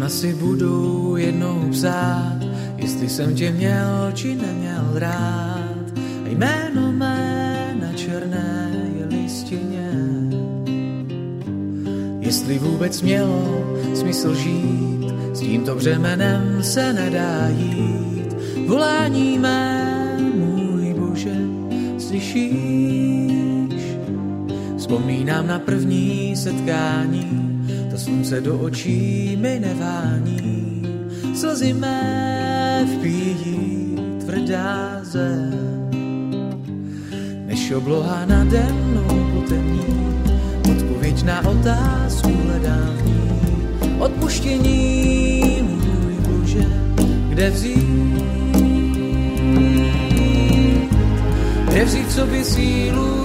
Písma si budu jednou psát, jestli jsem tě měl či neměl rád. A jméno mé na černé je listině. Jestli vůbec mělo smysl žít, s tímto břemenem se nedá jít. Volání mé, můj Bože, slyšíš? Vzpomínám na první setkání, to slunce do očí mi nevání. Slzy mé vpíjí tvrdá zem, než obloha nade mnou potemní. Odpověď na otázku hledám v ní. Odpuštění, můj Bože, kde vzít? Kde vzít v sobě sílu